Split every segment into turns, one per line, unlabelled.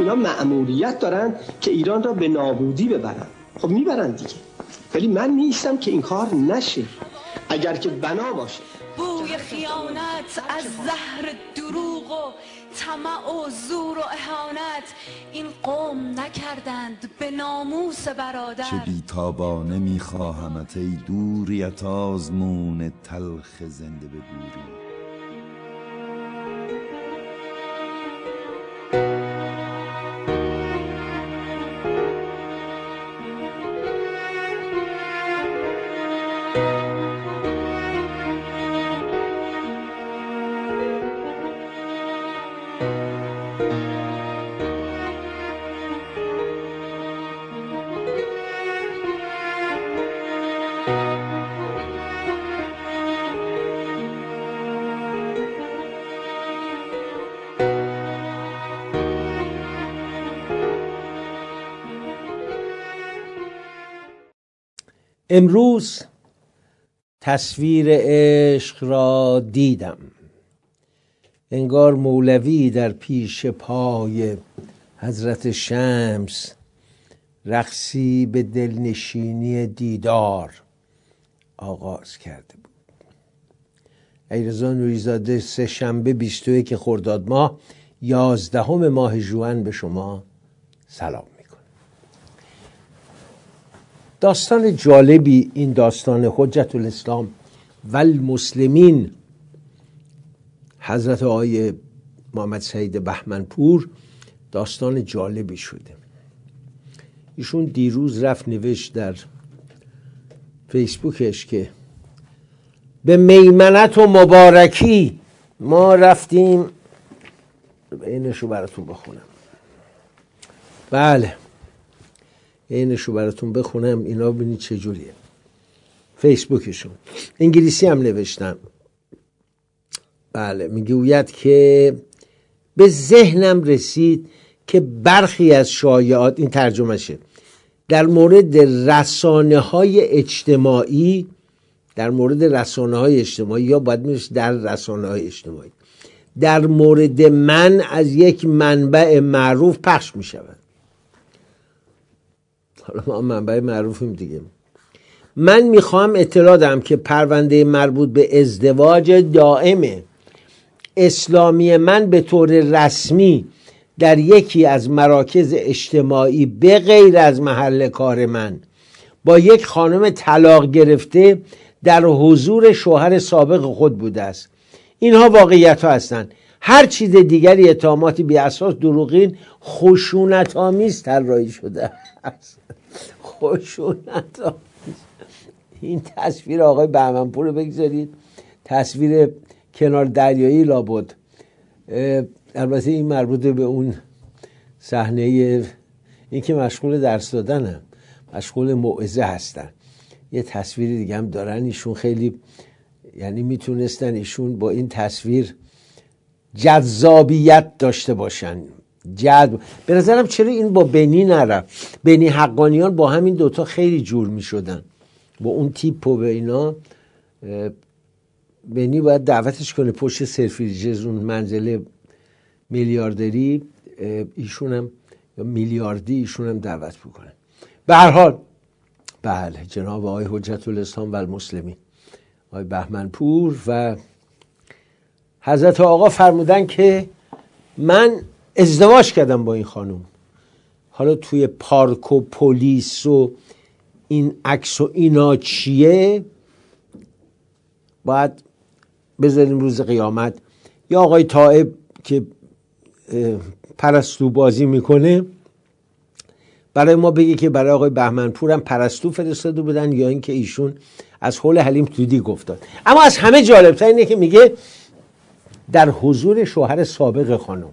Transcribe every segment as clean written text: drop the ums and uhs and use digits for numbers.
اینا مأموریت دارن که ایران را به نابودی ببرن. خب میبرن دیگه، ولی من نیستم که این کار نشه. اگر که بنا باشه
بوی خیانت از زهر دروغ و طمع و زور و اهانت این قوم نکردند به ناموس برادر.
چه بیتابانه میخواهمت ای دوریت آزمون تلخ زنده به بوری.
امروز تصویر عشق را دیدم، انگار مولوی در پیش پای حضرت شمس رقصی به دلنشینی دیدار آغاز کرده بود. علیرضا نوری‌زاده سه‌شنبه 21 خرداد ماه 11 ماه ژوئن به شما سلام میکنم. داستان جالبی این داستان حجت الاسلام و المسلمین حضرت آقای محمد سعید بهمنپور داستان جالبی شده. ایشون دیروز رفت نوشت در فیسبوکش که به میمنت و مبارکی ما رفتیم. اینشو براتون بخونم. بله اینشو براتون بخونم، اینا ببینید چجوریه. فیسبوکشون انگلیسی هم نوشتم. بله میگوید که به ذهنم رسید که برخی از شایعات، این ترجمهشه، در مورد رسانه‌های اجتماعی، یا باید میشه در رسانه‌های اجتماعی، در مورد من از یک منبع معروف پخش میشود. حالا ما منبع معروفیم دیگه. من میخوام اطلاع دهم که پرونده مربوط به ازدواج دائم اسلامی من به طور رسمی در یکی از مراکز اجتماعی به غیر از محل کار من با یک خانم طلاق گرفته در حضور شوهر سابق خود بوده است. اینها واقعیت ها هستند. هر چیز دیگری اتهامات بی اساس، دروغین، خشونت آمیز طراحی شده است. خشونت آمیز. این تصویر آقای بهمنپور رو بگذارید، تصویر کنار دریایی لابد. البته این مربوط به اون صحنه، این که مشغول درس دادنم، مشغول موعظه هستن. یه تصویر دیگه هم دارن ایشون، خیلی یعنی میتونستن ایشون با این تصویر جذابیت داشته باشن. به نظرم چرا این با بنی نرفت؟ بنی حقانیان با همین دوتا خیلی جور میشدن، با اون تیپ و به اینا. بنی باید دعوتش کنه پشت سرفریجر اون منزل میلیاردری، ایشون هم میلیاردی ایشون هم دعوت بکنه. به هر حال بله، جناب آقای حجت الاسلام و المسلمین آقای بهمنپور و حضرت آقا فرمودن که من ازدواج کردم با این خانم. حالا توی پارک و پلیس و این عکس و اینا چیه باید بذاریم روز قیامت. یا آقای طائب که پرستو بازی میکنه برای ما بگه که برای آقای بهمنپور هم پرستو فرستاده بودن یا اینکه ایشون از حول حلیم تودی گفتاد. اما از همه جالبتر اینه که میگه در حضور شوهر سابق خانم.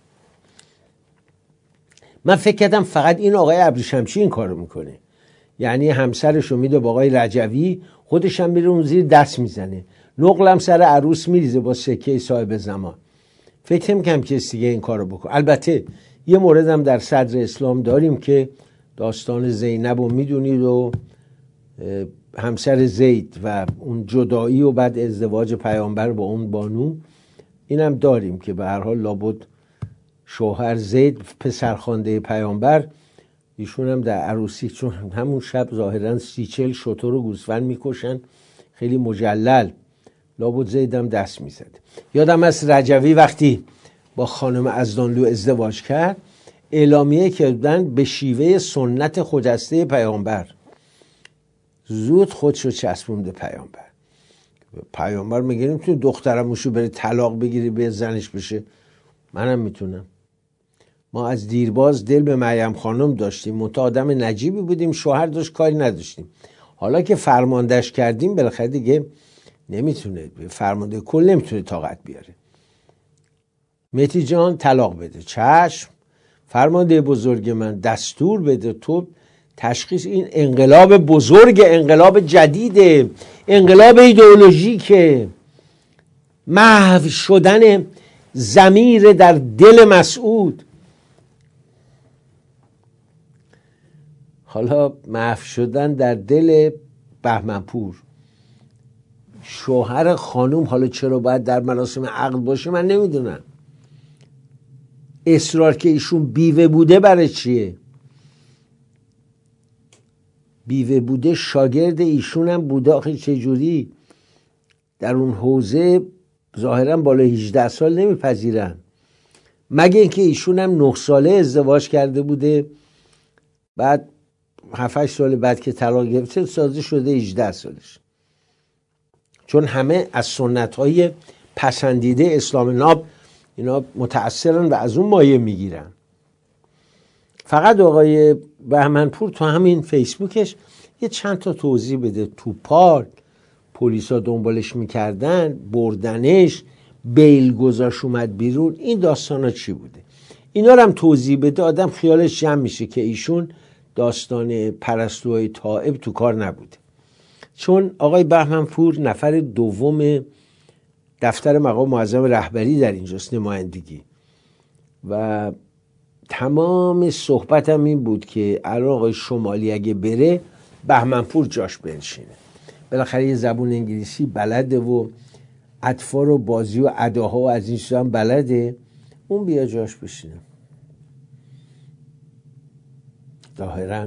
من فکر کردم فقط این آقای ابریشمشی این کارو میکنه، یعنی همسرشو میده با آقای رجوی، خودش هم میره اون زیر دست میزنه، نقلم سر عروس میریزه با سکه صاحب زمان. فکر نمی‌کنم کسی دیگه این کارو بکنه. البته یه مورد هم در صدر اسلام داریم که داستان زینب رو میدونید و همسر زید و اون جدایی و بعد ازدواج پیامبر با اون بانو، اینم داریم که به هر حال لابد شوهر زید پسرخوانده پیامبر، ایشون هم در عروسی، چون همون شب ظاهرا 30-40 شتر و گوسفند میکشن، خیلی مجلل، لابد زیدم دست میزد. یادم از رجوی وقتی با خانم ازدانلو ازدواج کرد، اعلامیه کردن به شیوه سنت خجسته پیامبر، زود خودشو چسبونده پیامبر. پیامبر میگه نمیتونی دخترموشو بره طلاق بگیری به زنش بشه، منم میتونم. ما از دیرباز دل به مریم خانم داشتیم، منتها آدم نجیبی بودیم، شوهر داشت کاری نداشتیم. حالا که فرماندهش کردیم بالاخره دیگه نمیتونه، فرمانده کل نمیتونه طاقت بیاره. مهدی جان طلاق بده، چشم. فرمانده بزرگ من دستور بده، تو تشخیص، این انقلاب بزرگ، انقلاب جدیده، انقلاب ایدئولوژیکه، محو شدن ضمیر در دل مسعود. حالا محو شدن در دل بهمنپور، شوهر خانوم حالا چرا باید در مراسم عقد باشه من نمیدونم. اصرار که ایشون بیوه بوده برای چیه؟ بیوه بوده، شاگرد ایشون هم بوده، آخه چجوری در اون حوزه ظاهرا بالا 18 سال نمیپذیرن، مگه اینکه ایشون هم 9 ساله ازدواج کرده بوده، بعد 7-8 سال بعد که طلاق گرفته سازه شده 18 سالش. چون همه از سنت‌های پسندیده اسلام ناب اینا متأثرن و از اون مایه میگیرن. فقط آقای بهمنپور تو همین فیسبوکش یه چند تا توضیح بده. تو پارک پلیسا دنبالش میکردن، بردنش، بیل گذاشت اومد بیرون، این داستانا چی بوده؟ اینا رو هم توضیح بده، آدم خیالش جمع میشه که ایشون داستان پرستوهای طائب تو کار نبوده. چون آقای بهمنپور نفر دوم دفتر مقام معظم رهبری در اینجاست، نمایندگی، و تمام صحبتم این بود که الان آقای شمالی اگه بره بهمنپور جاش بنشینه، بالاخره یه زبون انگلیسی بلده و اطفار و بازی و اداها و از این چیزا هم بلده، اون بیا جاش بشینه. ظاهراً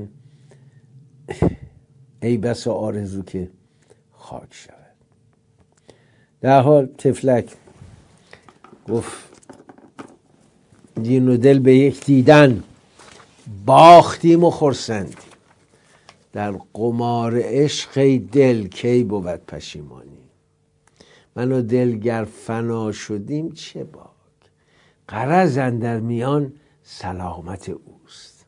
ای بسا آرزو که خاک شود. در حال تفلک گفت دین و دل به یک دیدن، باختیم و خرسندیم، در قمار عشق دل کی بود پشیمانی، من و دلگر فنا شدیم چه باک، غرض اندر میان سلامت اوست.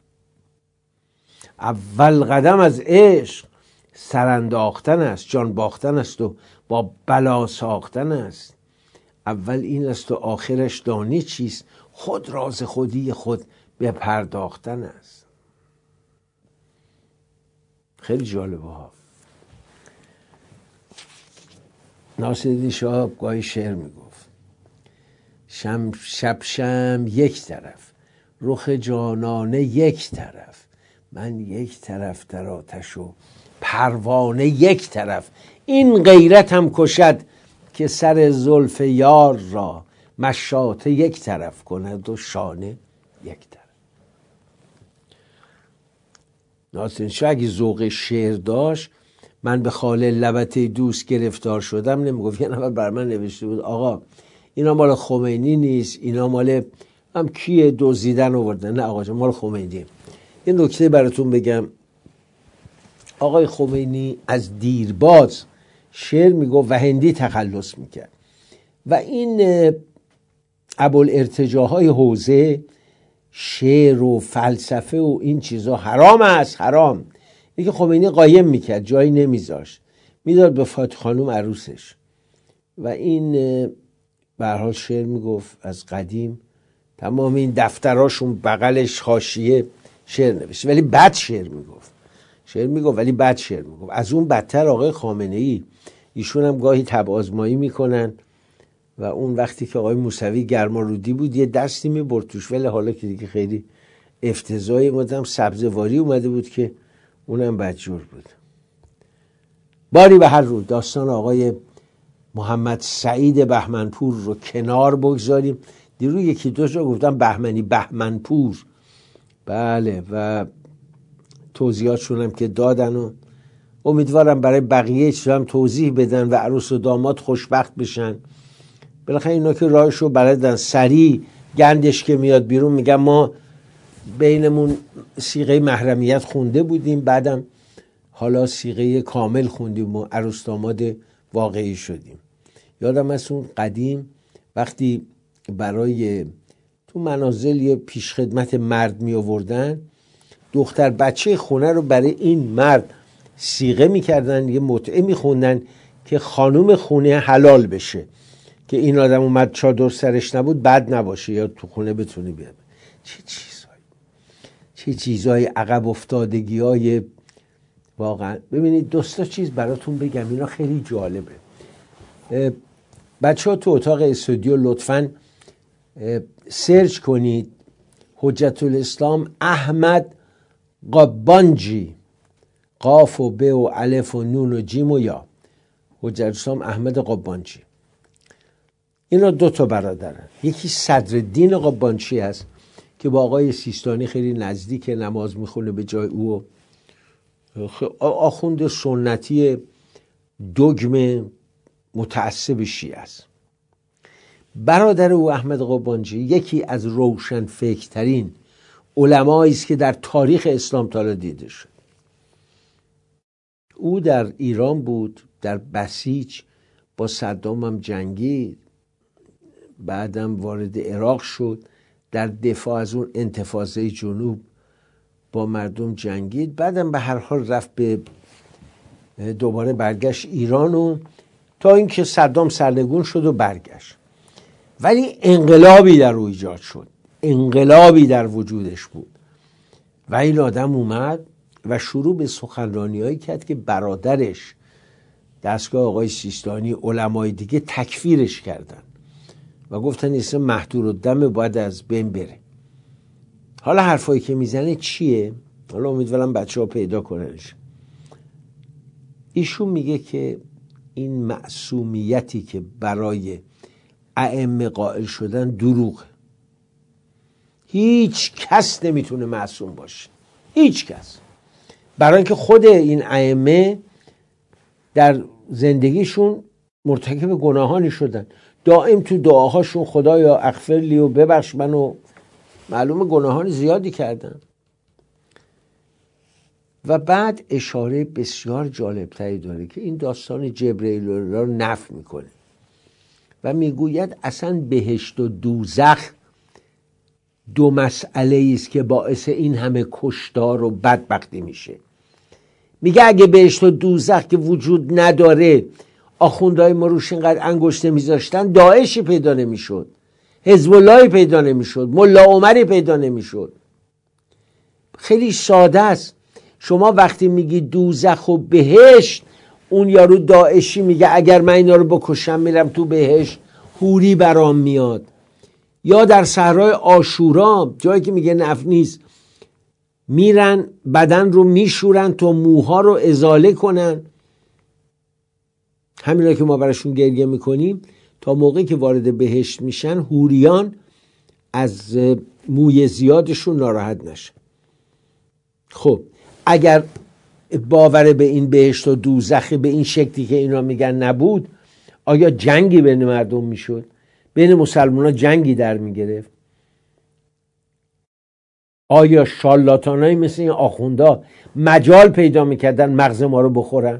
اول قدم از عشق سرانداختن است، جان باختن است و با بلا ساختن است. اول این است و آخرش دانی چیست، خود راز خودی خود به پرداختن است. خیلی جالبه ها. ناصرالدین شاه گاهی شعر میگفت شب یک طرف، رخ جانانه یک طرف، من یک طرف در آتش و پروانه یک طرف، این غیرت هم کشد که سر زلف یار را مشاطه یک طرف کند و شانه یک طرف. ناصرالدین شاه اگه ذوق شعر داشت، من به خال لبت دوست گرفتار شدم نمیگفت. یه نفر بر من نوشته بود آقا اینا مال خمینی نیست، اینا مال هم کیه دزدیدن آوردن. نه آقا جان، مال خمینی. یه نکته براتون بگم، آقای خمینی از دیرباز شعر میگفت و هندی تخلص میکرد و این ابوالارتجاهای حوزه شعر و فلسفه و این چیزا حرام است، حرام. اینکه خمینی قایم میکرد، جایی نمیذاشت، میداد به فاطمه خانوم عروسش. و این به هر حال شعر میگفت از قدیم، تمام این دفتراشون بغلش حاشیه شعر نوشت، ولی بد شعر میگفت. شعر میگفت ولی بد شعر میگفت. از اون بدتر آقای خامنه‌ای، ایشون هم گاهی تبع آزمایی میکنن و اون وقتی که آقای موسوی گرمارودی بود یه دستی میبرد توش، ولی حالا که دیگه خیلی افتضاحی مدام سبزواری اومده بود که اونم بدجور بود. باری به هر رو داستان آقای محمد سعید بهمنپور رو کنار بگذاریم. دیرو یکی دو جا گفتم بهمنی، بهمنپور، بله، و توضیحاتشون هم که دادن و امیدوارم برای بقیه چیزا هم توضیح بدن و عروس و داماد خوشبخت بشن. بالاخره اینا که راهشو بلدن، سریع گندش که میاد بیرون میگن ما بینمون صیغه محرمیت خونده بودیم، بعدم حالا صیغه کامل خوندیم و عروس داماد واقعی شدیم. یادم از اون قدیم وقتی برای تو منازل یه پیشخدمت مرد می آوردن، دختر بچه خونه رو برای این مرد صیغه میکردن، یه متعه میخوندن که خانوم خونه حلال بشه، که این آدم اومد چادر سرش نبود بد نباشه یا تو خونه بتونی بیاد. چه چیزهای عقب افتادگی های واقعا. ببینید دوستا چیز براتون بگم، اینا خیلی جالبه. بچه ها تو اتاق استودیو لطفاً سرچ کنید حجت الاسلام احمد قبانجی، قاف و ب و الف و نون و جیم و یا، حجت الاسلام احمد قبانجی. اینا دو تا برادرن، یکی صدرالدین قبانجی هست که با آقای سیستانی خیلی نزدیک، نماز میخونه به جای او، آخوند سنتی دگم متعصب شیعه است. برادر او احمد قبانجی یکی از روشن فکرترین علمایی است که در تاریخ اسلام تا دیده شد. او در ایران بود، در بسیج با صدام هم جنگید، بعدم وارد عراق شد، در دفاع از اون انتفاضه جنوب با مردم جنگید، بعدم به هر حال رفت به دوباره برگشت ایران و تا اینکه صدام سرنگون شد و برگشت. ولی انقلابی در او ایجاد شد، انقلابی در وجودش بود و این آدم اومد و شروع به سخنرانی‌هایی کرد که برادرش دستگاه آقای سیستانی، علمای دیگه تکفیرش کردن و گفتن اسم مهدورالدم باید از بین بره. حالا حرفایی که میزنه چیه؟ حالا امیدوارم بچه ها پیدا کننش. ایشون میگه که این معصومیتی که برای ائمه قائل شدن دروغه. هیچ کس نمیتونه معصوم باشه، هیچ کس، برای اینکه خود این ائمه در زندگیشون مرتکب گناهانی شدن، دائم تو دعاهاشون خدایا اغفر لی و ببخش منو، معلومه گناهان زیادی کردن. و بعد اشاره بسیار جالبتری داره که این داستان جبرئیل رو نفی میکنه و میگوید اصلا بهشت و دوزخ دو مسئله است که باعث این همه کشتار و بدبختی میشه. میگه اگه بهشت و دوزخ که وجود نداره آخوندهای ما روش اینقدر انگشت میذاشتن، داعشی پیدا نمیشد، حزب اللهی پیدا نمیشد، ملا عمری پیدا نمیشد. خیلی ساده است. شما وقتی میگی دوزخ و بهشت، اون یارو داعشی میگه اگر من اینا رو بکشم میرم تو بهشت، حوری برام میاد. یا در صحرای عاشورا جایی که میگه نفت نیست، میرن بدن رو میشورن تا موها رو ازاله کنن. همینا که ما براشون گریه میکنیم تا موقعی که وارد بهشت میشن حوریان از موی زیادشون ناراحت نشن. خب اگر باور به این بهشت و دوزخ به این شکلی که اینا میگن نبود، آیا جنگی بین مردم میشد؟ بین مسلمان ها جنگی در میگرفت؟ آیا شارلاتانایی مثل این آخوندا مجال پیدا میکردن مغز ما رو بخورن؟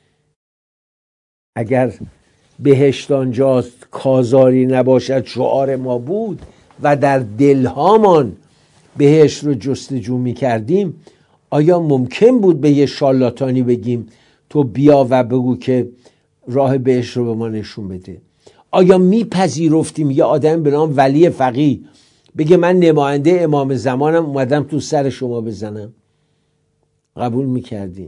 اگر بهشت آنجاست کازاری نباشد شعار ما بود و در دلهامان بهشت رو جستجو میکردیم، آیا ممکن بود به یه شارلاتانی بگیم تو بیا و بگو که راه بهشت رو به ما نشون بده؟ آیا میپذیرفتیم یه آدم به نام ولی فقیه بگه من نماینده امام زمانم اومدم تو سر شما بزنم؟ قبول میکردیم؟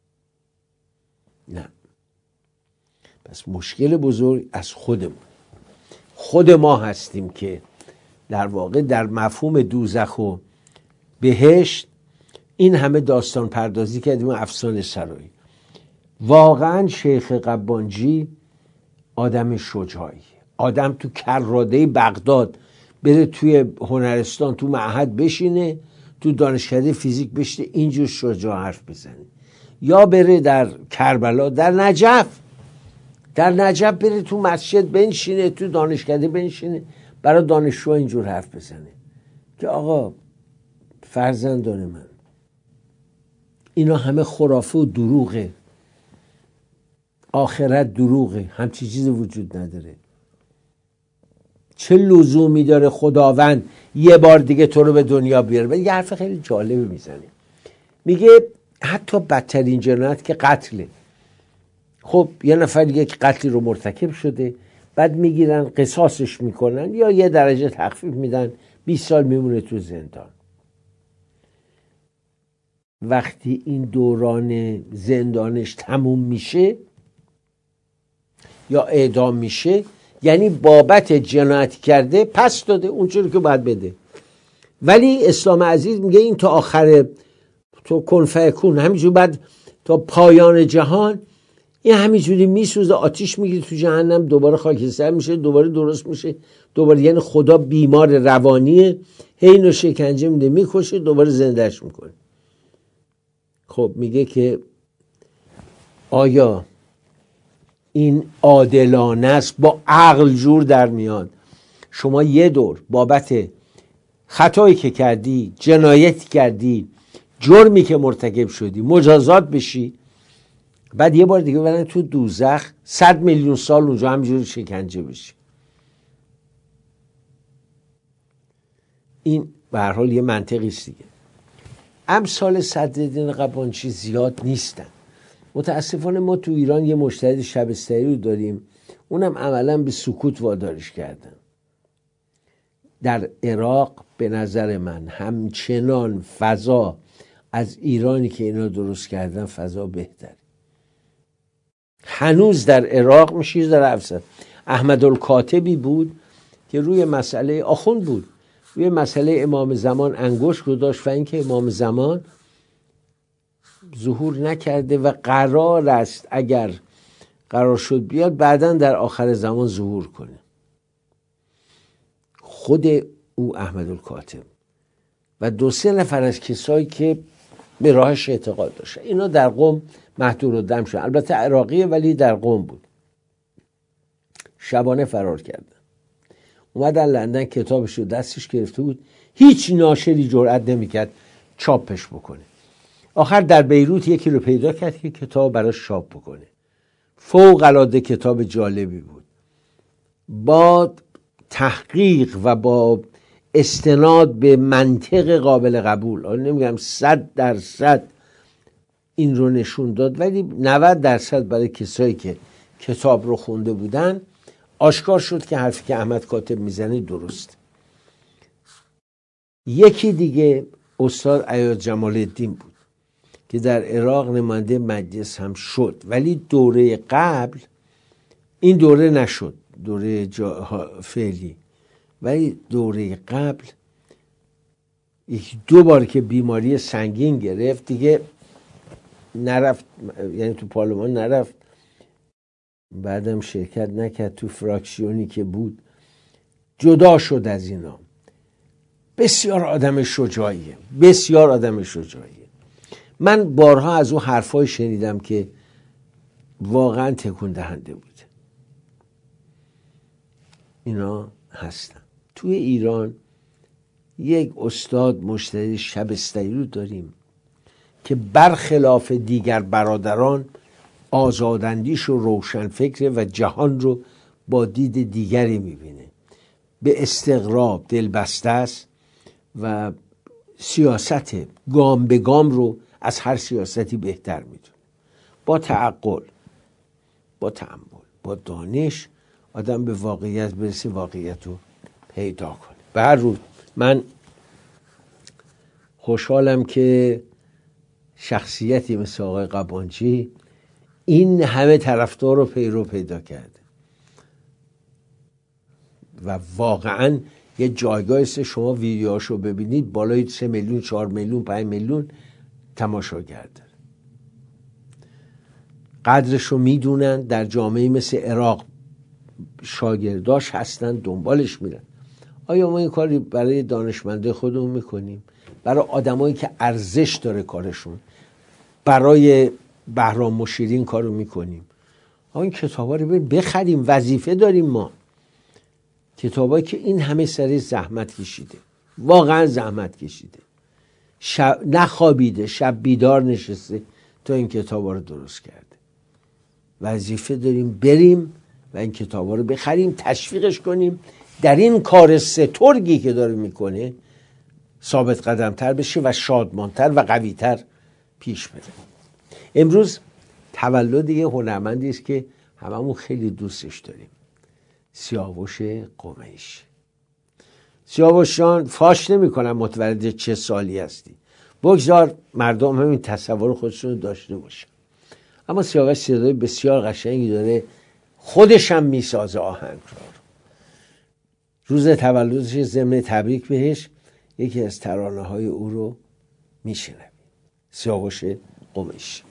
نه. پس مشکل بزرگ از خود ما هستیم که در واقع در مفهوم دوزخ و بهشت این همه داستان پردازی کردیم و افسانه سرایی. واقعا شیخ قبانجی آدم شجاعی، آدم تو کراده بغداد بره توی هنرستان تو معهد بشینه، تو دانشکده فیزیک بشینه اینجور شجاع حرف بزنه، یا بره در کربلا، در نجف بره تو مسجد بنشینه، تو دانشکده بنشینه برای دانشجو اینجور حرف بزنه که آقا فرزندان من اینا همه خرافه و دروغه، آخرت دروغه، همچی چیزی وجود نداره. چه لزومی داره خداوند یه بار دیگه تو رو به دنیا بیاره؟ یه حرف خیلی جالبی میزنه، میگه حتی بدترین جنایت که قتله. خب یه نفر یک قتلی رو مرتکب شده، بعد میگیرن قصاصش میکنن یا یه درجه تخفیف میدن، 20 سال میمونه تو زندان. وقتی این دوران زندانش تموم میشه یا اعدام میشه، یعنی بابت جنایت کرده پس داده اونجوری که باید بده. ولی اسلام عزیز میگه این تا آخر تو کن فیکون، همینجوری بعد تا پایان جهان این همینجوری میسوزه، آتیش میگیره تو جهنم، دوباره خاکستر میشه، دوباره درست میشه، دوباره. یعنی خدا بیمار روانیه، هی اینو شکنجه میده، میکشه، دوباره زندهش میکنه. خب میگه که آیا این عادلانه است؟ با عقل جور در میاد شما یه دور بابت خطایی که کردی، جنایتی کردی، جرمی که مرتکب شدی مجازات بشی، بعد یه بار دیگه برن تو دوزخ 100 میلیون سال اونجا همینجوری شکنجه بشی؟ این به هر حال یه منطقی است دیگه. امثال صدرالدین قبانچی زیاد نیستن. متاسفانه ما تو ایران یه مجتهد شبستری رو داریم، اونم عملا به سکوت وادارش کردن. در عراق به نظر من همچنان فضا از ایرانی که اینا درست کردن فضا بهتره. هنوز در عراق میشه در افسر احمد الکاتبی بود که روی مسئله آخوند بود، روی مسئله امام زمان انگشت گذاشت و اینکه امام زمان ظهور نکرده و قرار است اگر قرار شد بیاد بعداً در آخر زمان ظهور کنه. خود او احمد الکاتب و 2-3 نفر از کسایی که به راهش اعتقاد داشت، اینا در قم محدود الدم شد. البته عراقیه ولی در قم بود. شبانه فرار کردن، اومدن لندن، کتابش رو دستش گرفته بود، هیچ ناشری جرئت نمیکرد چاپش بکنه. آخر در بیروت یکی رو پیدا کرد که کتاب براش چاپ بکنه. فوق العاده کتاب جالبی بود، با تحقیق و با استناد به منطق قابل قبول. نمیگم 100% این رو نشون داد، ولی 90% برای کسایی که کتاب رو خونده بودن آشکار شد که حرفی که احمد کاتب میزنه درست. یکی دیگه استاد ایاز جمال الدین بود که در عراق نماینده مجلس هم شد، ولی دوره قبل، این دوره نشد، دوره فعلی، ولی دوره قبل 1-2 بار که بیماری سنگین گرفت دیگه نرفت، یعنی تو پارلمان نرفت، بعدم شرکت نکرد، تو فراکسیونی که بود جدا شد از اینا. بسیار آدم شجاعیه، بسیار آدم شجاعیه. من بارها از او حرفای شنیدم که واقعا تکون دهنده بود. اینا هستن. توی ایران یک استاد مجتهد شبستری رو داریم که برخلاف دیگر برادران آزاداندیش و روشنفکر و جهان رو با دید دیگری میبینه، به استقراب دلبسته است و سیاست گام به گام رو از هر سیاستی بهتر میدونه. با تعقل، با تأمل، با دانش آدم به واقعیت برسه، واقعیت رو پیدا کنه. به هر روز من خوشحالم که شخصیتی مثل آقای قبانچی این همه طرفدار رو پیرو پیدا کرده و واقعا یه جایگاهی است. شما ویدیوهاشو ببینید بالای 3 میلیون، 4 میلیون، 5 میلیون تماشاگر داره. قدرش رو میدونن. در جامعه مثل عراق شاگرداش هستن، دنبالش میرن. آیا ما این کاری برای دانشمنده خودمون میکنیم؟ برای آدمایی که ارزش داره کارشون، برای بهرام مشیری این کارو میکنیم؟ این کتابا رو بخریم، وظیفه داریم ما. کتابایی که این همه سری زحمت کشیده، واقعا زحمت کشیده، نخوابیده، شب بیدار نشسته تا این کتابا رو درست کرده. وظیفه داریم بریم و این کتابا رو بخریم، تشویقش کنیم، در این کار سترگی که داره میکنه ثابت قدمتر بشه و شادمانتر و قویتر پیش بره. امروز تولد یه هنرمندی است که هممون خیلی دوستش داریم، سیاوش قمیش. سیاوش جان، فاش نمی کنم متولد چه سالی هستی، بگذار مردم همین تصور خودشون داشته باشن. اما سیاوش صدای بسیار قشنگی داره، خودش هم میسازه آهنگ رو. روز تولدش ضمن تبریک بهش یکی از ترانه های او رو میشنویم. سیاوش قمیش.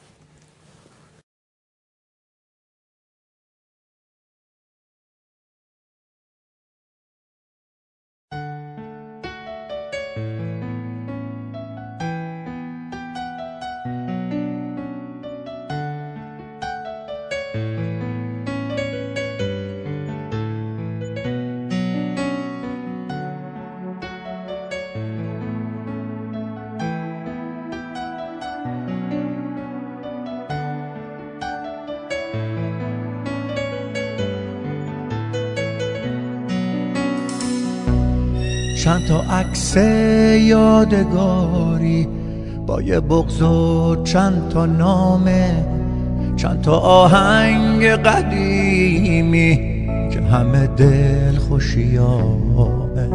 چند تا عکس یادگاری با یه بغض و چند تا نامه، چند تا آهنگ قدیمی که همه دل خوشیامه.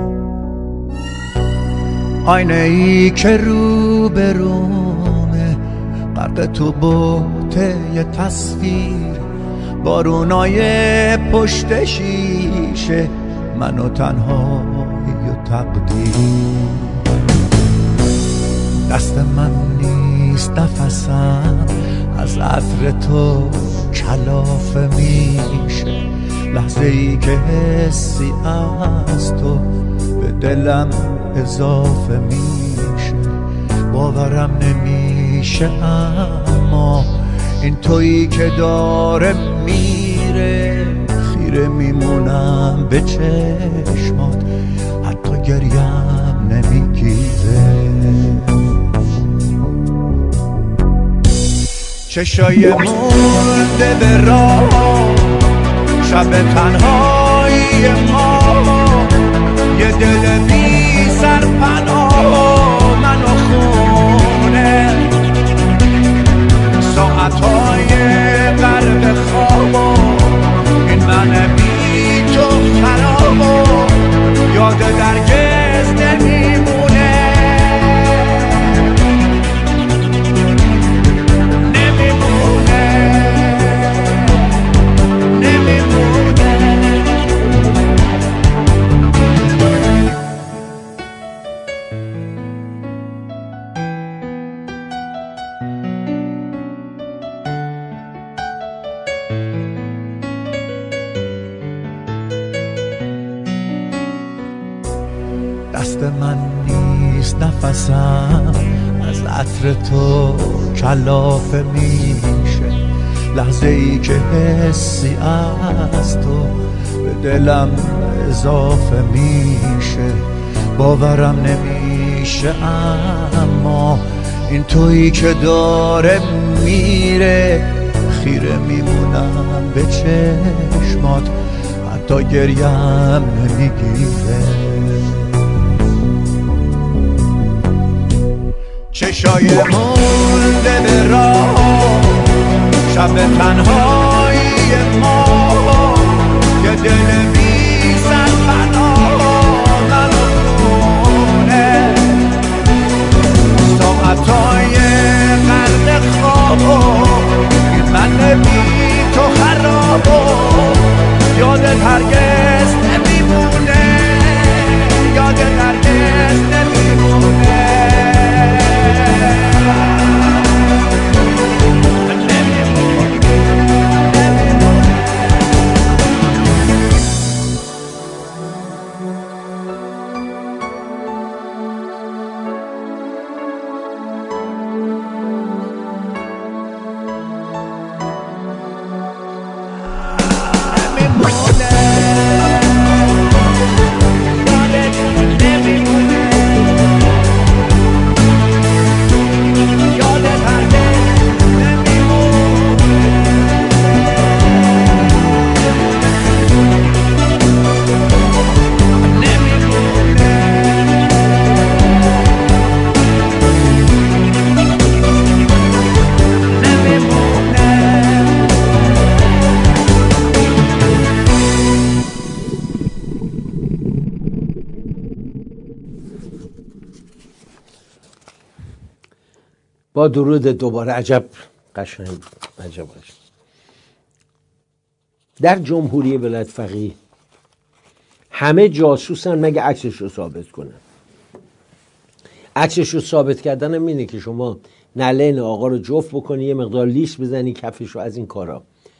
آینه ای که رو به رومه، غرق تو بوته یه تصویر، بارونای پشت شیشه، منو تنهایی و تقدیر. دست من نیست نفسم، از عطر تو کلافه میشه، لحظه ای که حسی از تو به دلم اضافه میشه. باورم نمیشه اما این تویی که داره میره، خیره میمونم به چشمات، حتی گریم نمیگیره. چشای مرده به راه، شب تنهایی ما، یه دل بی سرپناه منو خونه، ساعتهای غرق خواب، این من بی تو خراب، یاد درگز نمیمونه، نمیمونه، نمیمونه. دست من نیست نفسم، از عطر تو کلافه میشه، لحظه ای که حسی از تو به دلم اضافه میشه. باورم نمیشه اما این تویی که داره میره، خیره میمونم به چشمات، حتی گریم نمیگیره. چشای مونده به راه، شب تنهایی ما، یه دل بی سرپناه منو خونه، ساعتهای غرق خواب، این من بی تو خراب، یاد هرگز نمیمونه، یاد هرگز نمیمونه.
با درود دوباره. عجب قشنگ، عجب قشنگ. در جمهوری ولایت فقیه همه جاسوسن مگه عکسش رو ثابت کنن. عکسش رو ثابت کردن هم اینه که شما نعلین آقا رو جفت بکنی، یه مقدار لیس بزنی کفش رو، از این کارا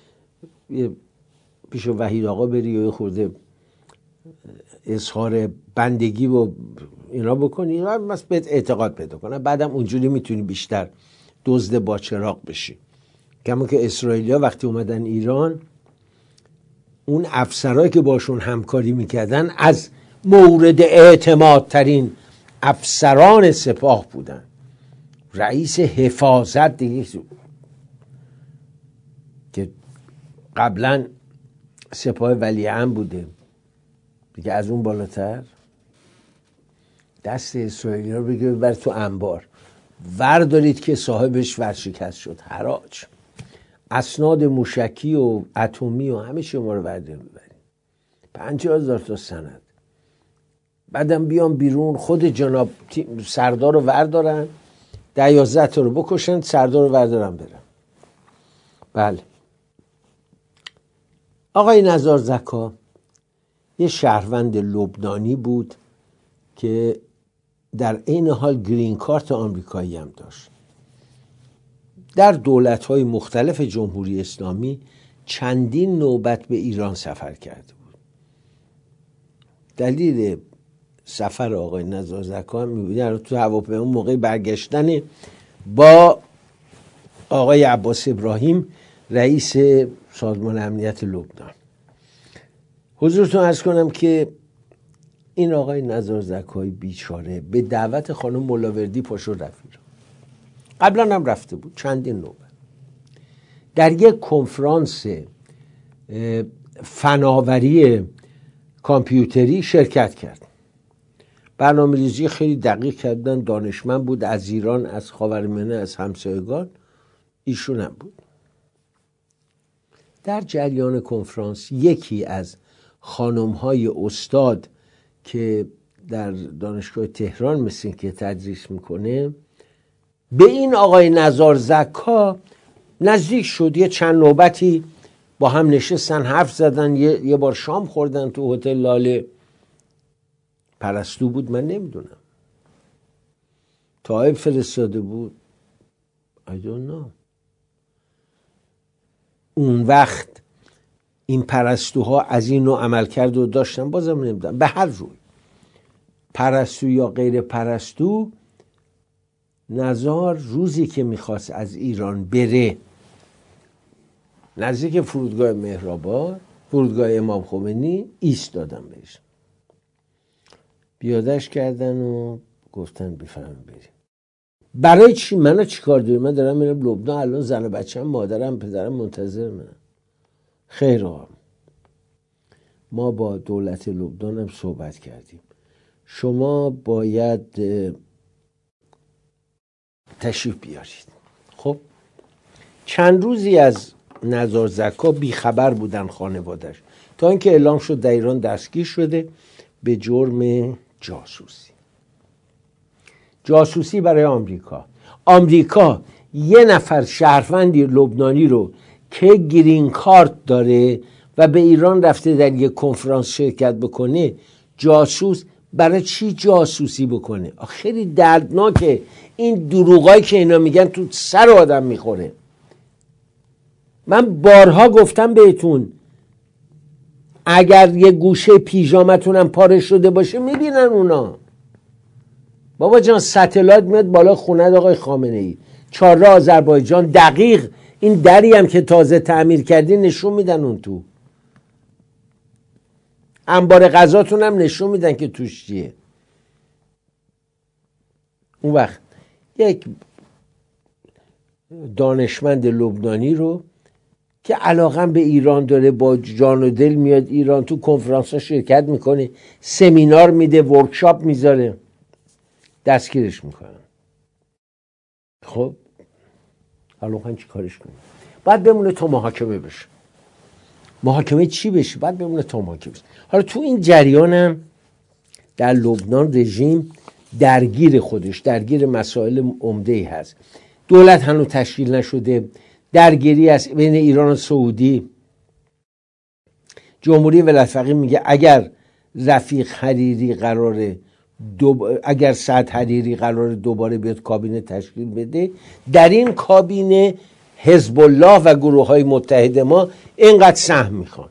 پیش وحید آقا بری و یه خورده اظهار بندگی و اینا بکنی و بس بهت اعتقاد پیدا کنن. بعدم اونجوری میتونی بیشتر دزد با چراغ بشی. کما که اسرائیلیا وقتی اومدن ایران، اون افسرهایی که باشون همکاری میکردن از مورد اعتماد ترین افسران سپاه بودن. رئیس حفاظت دیگه که قبلا سپاه ولیعهد بوده دیگه، از اون بالاتر دست اسرائیلی رو بگه ببر تو انبار، وردارید که صاحبش ورشکست شد، حراج، اسناد موشکی و اتمی و همه چی ما رو وردارید ببرید، 50,000 تا سند. بعدم بیان بیرون خود جناب سردار رو وردارن، 11 تا رو بکشن، سردار رو وردارن برن. بله. آقای نزار زکا یه شهروند لبنانی بود که در عین حال گرین کارت آمریکایی هم داشت. در دولت‌های مختلف جمهوری اسلامی چندین نوبت به ایران سفر کرده بود. دلیل سفر آقای نزار زکا هم می‌بینید تو هواپیما موقع برگشتن با آقای عباس ابراهیم رئیس سازمان امنیت لبنان. حضورتون عرض کنم که این آقای نزار زکای بیچاره به دعوت خانم ملاوردی پاشو رفت ایران. قبلا هم رفته بود چندین نوبت. در یک کنفرانس فناوری کامپیوتری شرکت کرد. برنامه‌ریزی خیلی دقیق کردن، دانشمند بود، از ایران، از خاورمیانه، از همسایگان، ایشون هم بود. در جریان کنفرانس یکی از خانم‌های استاد که در دانشگاه تهران مثل که تدریس میکنه به این آقای نزار زکا نزدیک شد. یه چند نوبتی با هم نشستن، حرف زدن، یه بار شام خوردن تو هتل لاله. پرستو بود، من نمیدونم، طائب فرستاده بود، I don't know. اون وقت این پرستوها از این نوع عمل کرد و داشتن، بازم نمیدونم. به هر روی پرستو یا غیر پرستو، نزار روزی که میخواست از ایران بره نزدیک فرودگاه مهرآباد، فرودگاه امام خمینی، ایستادن بهش، بیادش کردن و گفتن بفرمایید بریم. برای چی؟ منو چی کار داری؟ من دارم میرم لبنان، الان زن و بچه‌م، مادرم، پدرم منتظر منن. خیر آقا، ما با دولت لبنان هم صحبت کردیم، شما باید تشریف بیارید. خب چند روزی از نزار زکا بیخبر بودن خانوادش، تا اینکه اعلام شد در ایران دستگیر شده به جرم جاسوسی برای آمریکا یه نفر شهروندی لبنانی رو که گرین کارت داره و به ایران رفته در یک کنفرانس شرکت بکنه، جاسوس برای چی جاسوسی بکنه؟ خیلی دردناکه این دروغایی که اینا میگن، تو سر آدم میخوره. من بارها گفتم بهتون، اگر یه گوشه پیژامتونم پاره شده باشه میبینن اونا. بابا جان، ستلایت میاد بالا خونه آقای خامنه ای، چهارراه آذربایجان، دقیق این دری هم که تازه تعمیر کردی نشون میدن اون تو. انبار غذاتون هم نشون میدن که توش چیه. اون وقت یک دانشمند لبنانی رو که علاقه به ایران داره، با جان و دل میاد ایران، تو کنفرانس ها شرکت میکنه، سمینار میده، ورکشاپ میذاره، دستگیرش میکنن. خب حالا خواهیم چی کارش کنیم؟ باید بمونه تا محاکمه بشه. محاکمه چی بشه؟ باید بمونه تا محاکمه بشه. حالا تو این جریانم در لبنان رژیم درگیر مسائل عمده‌ای هست. دولت هنوز تشکیل نشده، درگیری است بین ایران و سعودی. جمهوری ولایت فقیه میگه اگر رفیق حریری قراره اگر سعد حریری قراره دوباره بیاد کابینه تشکیل بده، در این کابینه حزب الله و گروه های متحد ما اینقدر سهم میخوان.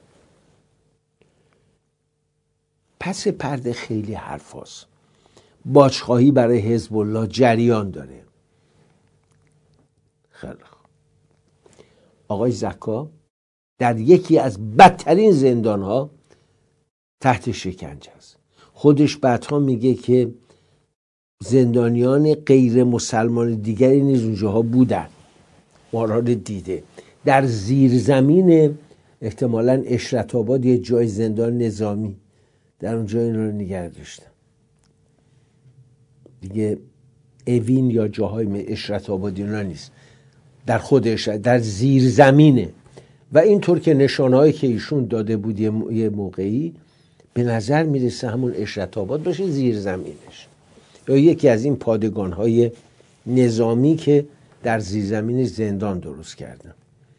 پس پرده خیلی حرف هست. باجخواهی برای حزب الله جریان داره. خیلی خوب. آقای زکا در یکی از بدترین زندانها تحت شکنجه است. خودش بعدها میگه که زندانیان غیر مسلمان دیگری نیز اونجاها بودن، ما را دیده. در زیرزمین احتمالاً اشرت آباد یه جای زندان نظامی، در اونجا این رو نگه داشتن دیگه. اوین یا جاهای اشرت آباد اینا نیست، در خود اشرت، در زیرزمینه. و اینطور که نشانهایی که ایشون داده بود یه موقعی به نظر میرسه همون اشرت آباد باشه زیرزمینش، یا یکی از این پادگانهای نظامی که در زیرزمین زندان درست کردن.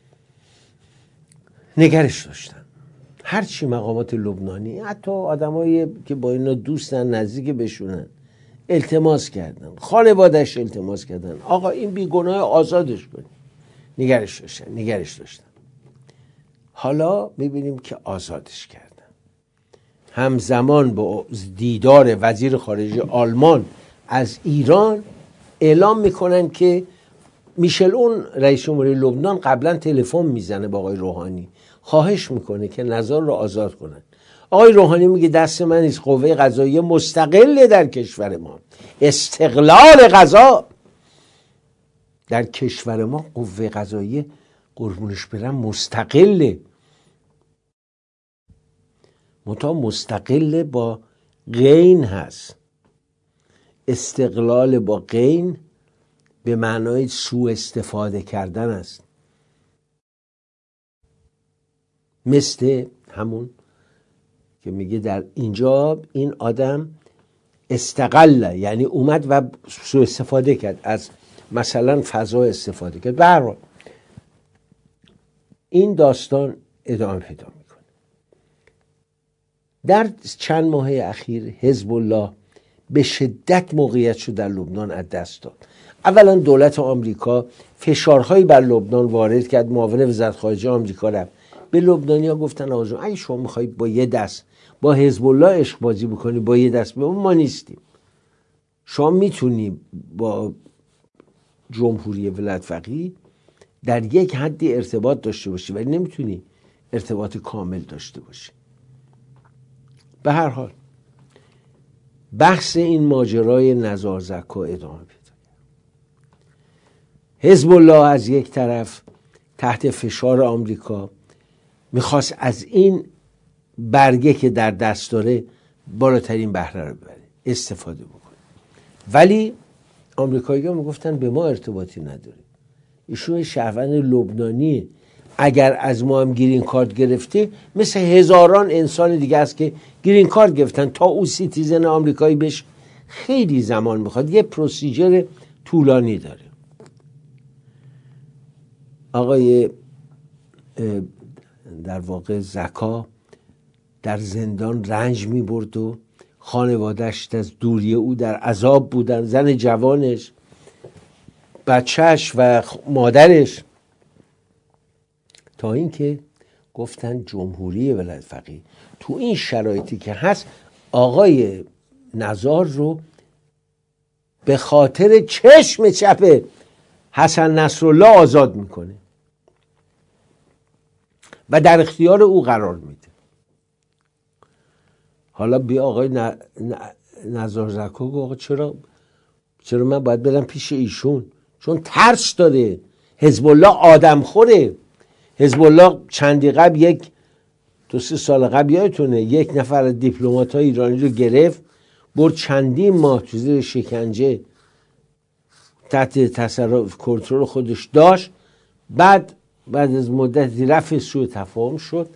نگرش داشتن. هرچی مقامات لبنانی، حتی آدمایی که با اینا دوستن، نزدیک بشونن، التماس کردن، خانواده‌اش التماس کردن آقا این بیگناه آزادش کنید. نگرش داشتن. حالا میبینیم که آزادش کردن. همزمان با دیدار وزیر خارجه آلمان از ایران اعلام میکنن که میشل اون رئیس جمهوری لبنان قبلا تلفن میزنه با آقای روحانی، خواهش میکنه که نزار رو آزاد کنن. آقای روحانی میگه دست من نیست، قوه قضاییه مستقله در کشور ما، استقلال قضا در کشور ما، قوه قضاییه قربونش برم مستقله، مستقل با غین هست. استقلال با غین به معنای سوء استفاده کردن است. مثل همون که میگه در اینجا این آدم استقل، یعنی اومد و سوء استفاده کرد از مثلا فضا، استفاده کرد. به هر حال این داستان ادامه پیدا میکنه. در چند ماه اخیر حزب الله به شدت موقعیتشو در لبنان از دست داد. اولا دولت آمریکا فشارهایی بر لبنان وارد کرد. معاون وزارت خارجه آمریکا رفت به لبنانی‌ها گفتن آقا اگه شما میخوای با یه دست با حزب الله عشق بازی بکنی، با یه دست به ما نیستیم. شما میتونی با جمهوری ولایت فقیه در یک حدی ارتباط داشته باشی ولی نمیتونی ارتباط کامل داشته باشی. به هر حال بحث این ماجرای نزار زکا ادامه پیدا کرد. حزب الله از یک طرف تحت فشار آمریکا میخواست از این برگه که در دست داره بالاترین بهره رو ببره، استفاده بکنه. ولی آمریکایی‌ها میگفتن به ما ارتباطی نداره، ایشون شهروند لبنانی، اگر از ما هم گرین کارت گرفته مثل هزاران انسان دیگه است که گرین کارت گرفتن، تا او سیتیزن آمریکایی بشه خیلی زمان میخواد، یه پروسیجر طولانی داره. آقای در واقع زکا در زندان رنج میبرد و خانواده‌اش از دوری او در عذاب بودن، زن جوانش، بچهش و مادرش، تا اینکه گفتن جمهوری ولایت فقیه تو این شرایطی که هست آقای نزار رو به خاطر چشم چپ حسن نصرالله آزاد میکنه و در اختیار او قرار میده. حالا بیا آقای نزار زکا آقا چرا من باید برم پیش ایشون؟ چون ترس داره. حزب الله آدم خوره. حزب الله چندی قبل 2-3 سال قبل یادتونه یک نفر از دیپلمات‌های ایرانی رو گرفت، برد چندین ماه تو زیر شکنجه تحت تصرف کنترل خودش داشت. بعد از مدتی رفع سوء تفاهم شد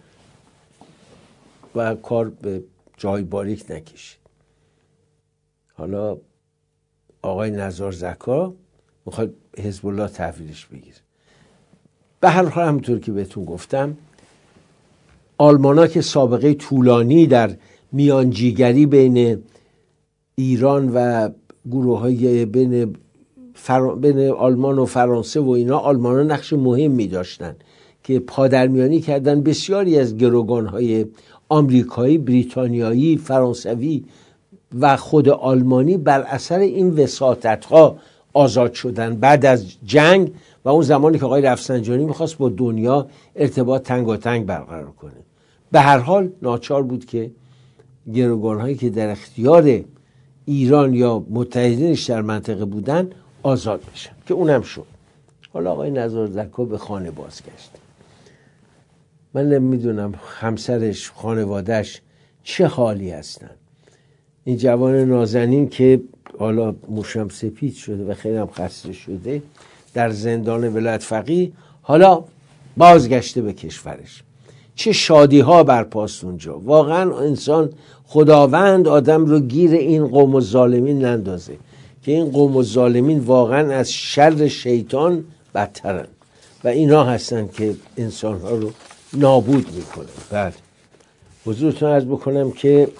و کار به جای باریک نکشید. حالا آقای نزار زکا میخواد حزب الله تحویلش بگیره. به هر حال همونطور که بهتون گفتم آلمان‌ها که سابقه طولانی در میانجیگری بین ایران و گروه‌های بین آلمان و فرانسه و اینا، آلمان‌ها نقش مهمی داشتن که پادرمیانی کردن بسیاری از گروگان‌های آمریکایی، بریتانیایی، فرانسوی و خود آلمانی بر اثر این وساطت‌ها آزاد شدن بعد از جنگ و اون زمانی که آقای رفسنجانی میخواست با دنیا ارتباط تنگاتنگ برقرار کنه. به هر حال ناچار بود که گروگان‌هایی که در اختیار ایران یا متحدینش در منطقه بودن آزاد بشن که اونم شد. حالا آقای نزار-زکا به خانه بازگشت. من نمیدونم همسرش، خانوادهش چه حالی هستن. این جوان نازنین که حالا موشم سپید شده و خیلی هم خسته شده در زندان ولایت فقیه، حالا بازگشته به کشورش. چه شادی ها برپاست اونجا. واقعا انسان، خداوند آدم رو گیر این قوم الظالمین نندازه که این قوم الظالمین واقعا از شر شیطان بدترن و اینا هستن که انسان ها رو نابود میکنن. بله، حضورتون عرض بکنم که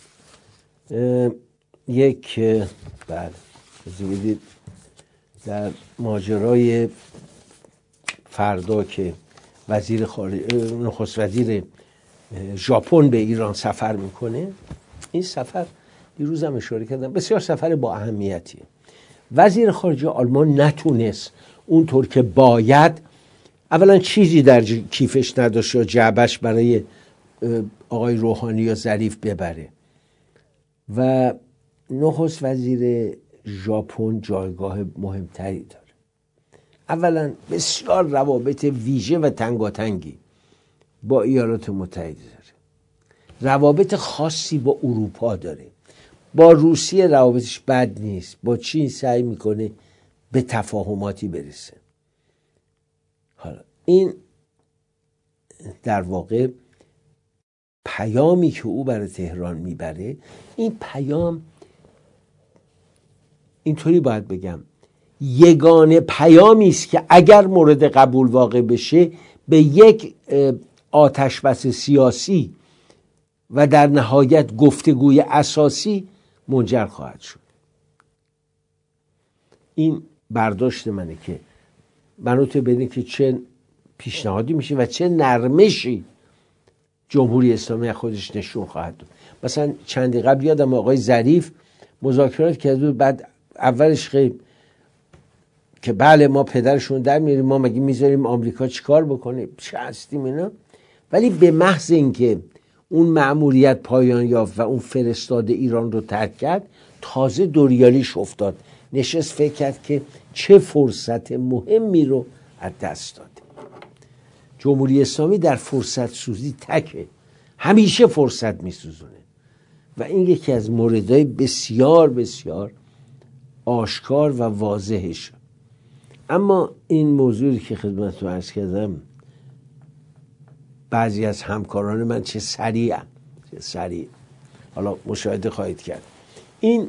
یک بله بدید در ماجرای فردا که نخست وزیر ژاپن به ایران سفر میکنه، این سفر دیروز هم اشاره کردم بسیار سفر با اهمیتیه. وزیر خارجه آلمان نتونست اونطور که باید، اولا چیزی در کیفش نداشت یا جعبش برای آقای روحانی یا ظریف ببره و نخست وزیر ژاپن جایگاه مهمتری داره. اولا بسیار روابط ویژه و تنگاتنگی با ایالات متحده داره، روابط خاصی با اروپا داره، با روسیه روابطش بد نیست، با چین سعی میکنه به تفاهماتی برسه. حالا این در واقع پیامی که او برای تهران میبره، این پیام اینطوری باید بگم یگانه پیامی است که اگر مورد قبول واقع بشه به یک آتشبس سیاسی و در نهایت گفتگوی اساسی منجر خواهد شد. این برداشت منه که منوط بدین که چه پیشنهادی میشه و چه نرمشی جمهوری اسلامی خودش نشون خواهد داد. مثلا چندی قبل یادم آقای ظریف مذاکرات کرد، بعد اولش خیلی که بله ما پدرشون در میاریم، ما مگه میذاریم آمریکا چیکار بکنه، چه هستیم اینا، ولی به محض اینکه اون مأموریت پایان یافت و اون فرستاده ایران رو ترک کرد، تازه دوریالیش افتاد، نشست فکر کرد که چه فرصت مهمی رو از دست داده. جمهوری اسلامی در فرصت سوزی تکه، همیشه فرصت میسوزونه و این یکی از موردهای بسیار بسیار آشکار و واضحش. اما این موضوعی که خدمتتون عرض کردم، بعضی از همکاران من چه سریع حالا مشاهده خواهید کرد. این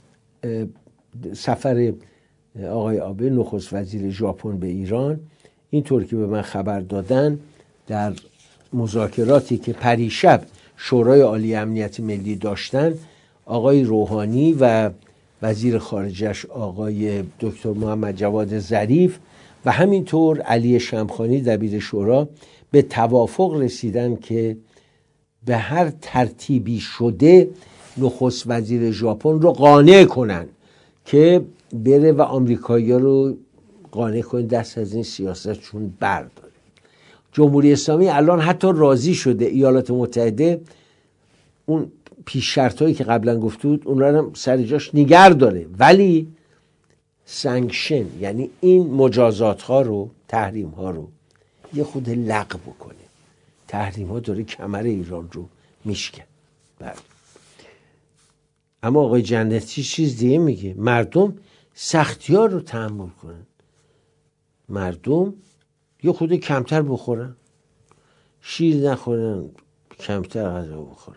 سفر آقای آبه نخست وزیر ژاپن به ایران، اینطور که به من خبر دادن در مذاکراتی که پریشب شورای عالی امنیت ملی داشتن، آقای روحانی و وزیر خارجش آقای دکتر محمد جواد ظریف و همینطور علی شمخانی دبیر شورا به توافق رسیدن که به هر ترتیبی شده نخست وزیر ژاپن رو قانع کنن که بره و آمریکایی‌ها رو قانع کنه دست از این سیاستشون برداره. جمهوری اسلامی الان حتی راضی شده ایالات متحده اون پیش شرطایی که قبلا گفته بود اون رو هم سر جاش نگه داره، ولی سانکشن یعنی این مجازات ها رو، تحریم ها رو یه خود لغو بکنه. تحریم ها داره کمر ایران رو میشکن. بله. اما آقای جنتی چیز دیگه میگه، مردم سختی ها رو تحمل کنن، مردم یه خود کمتر بخورن، شیر نخورن، کمتر غذا بخورن.